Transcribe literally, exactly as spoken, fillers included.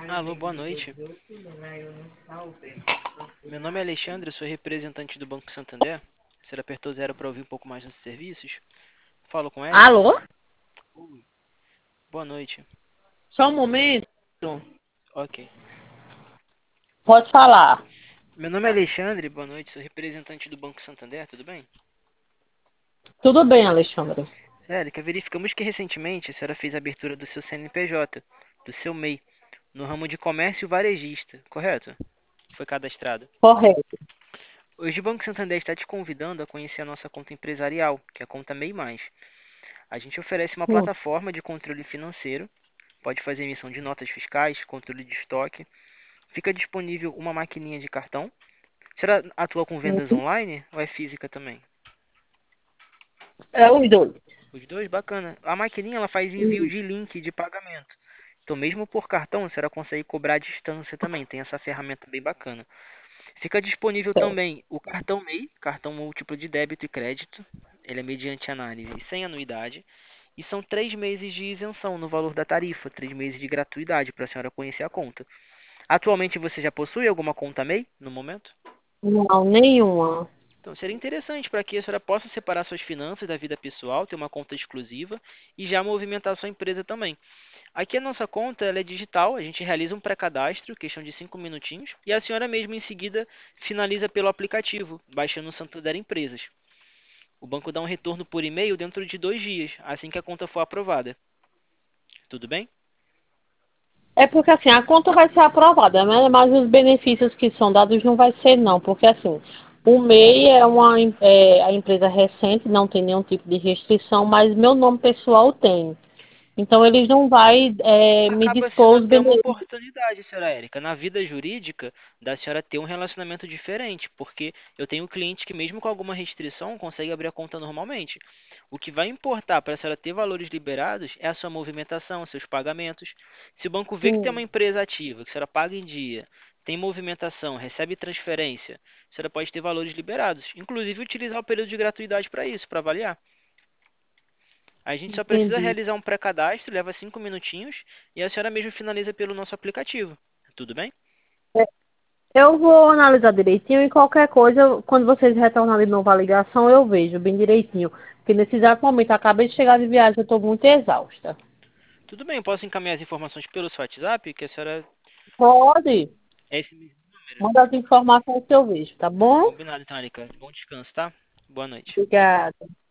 Alô, boa noite. Meu nome é Alexandre, eu sou representante do Banco Santander. Você apertou zero para ouvir um pouco mais dos serviços? Falo com Érica. Alô? Boa noite. Só um momento. Ok. Pode falar. Meu nome é Alexandre, boa noite, sou representante do Banco Santander, tudo bem? Tudo bem, Alexandre? Érica, verificamos que recentemente a senhora fez a abertura do seu C N P J, do seu M E I, no ramo de comércio varejista, correto? Foi cadastrado. Correto. Hoje o Banco Santander está te convidando a conhecer a nossa conta empresarial, que é a conta M E I mais. A gente oferece uma Hum, plataforma de controle financeiro, pode fazer emissão de notas fiscais, controle de estoque. Fica disponível uma maquininha de cartão. Será atua com vendas hum. online ou é física também? É os dois. Os dois, bacana. A maquininha ela faz envio Hum, de link de pagamento. Então, mesmo por cartão, você consegue cobrar à distância também. Tem essa ferramenta bem bacana. Fica disponível certo. também o cartão M E I, cartão múltiplo de débito e crédito. Ele é mediante análise sem anuidade. E são três meses de isenção no valor da tarifa, três meses de gratuidade para a senhora conhecer a conta. Atualmente você já possui alguma conta M E I no momento? Não, nenhuma. Então seria interessante para que a senhora possa separar suas finanças da vida pessoal, ter uma conta exclusiva e já movimentar sua empresa também. Aqui a nossa conta ela é digital, a gente realiza um pré-cadastro, questão de cinco minutinhos, e a senhora mesmo em seguida finaliza pelo aplicativo, baixando o Santander Empresas. O banco dá um retorno por e-mail dentro de dois dias, assim que a conta for aprovada. Tudo bem? É porque assim, a conta vai ser aprovada, né? Mas os benefícios que são dados não vai ser não, porque assim, o M E I é uma em- é, a empresa recente, não tem nenhum tipo de restrição, mas meu nome pessoal tem. Então eles não vai é, me Acaba sendo dispor os até uma benefícios. oportunidade, senhora Érica, na vida jurídica, da senhora ter um relacionamento diferente, porque eu tenho clientes que, mesmo com alguma restrição, conseguem abrir a conta normalmente. O que vai importar para a senhora ter valores liberados é a sua movimentação, seus pagamentos. Se o banco vê que tem uma Sim, empresa ativa, que a senhora paga em dia, tem movimentação, recebe transferência, a senhora pode ter valores liberados, inclusive utilizar o período de gratuidade para isso, para avaliar. A gente só precisa entendi. realizar um pré-cadastro, leva cinco minutinhos e a senhora mesmo finaliza pelo nosso aplicativo. Tudo bem? Eu vou analisar direitinho e qualquer coisa, quando vocês retornarem de novo a ligação, eu vejo bem direitinho. Porque nesse exato momento, acabei de chegar de viagem, eu estou muito exausta. Tudo bem, eu posso encaminhar as informações pelo seu WhatsApp, que a senhora Pode, é esse mesmo número. manda as informações que eu vejo, tá bom? Combinado então, Erika. Bom descanso, tá? Boa noite. Obrigada.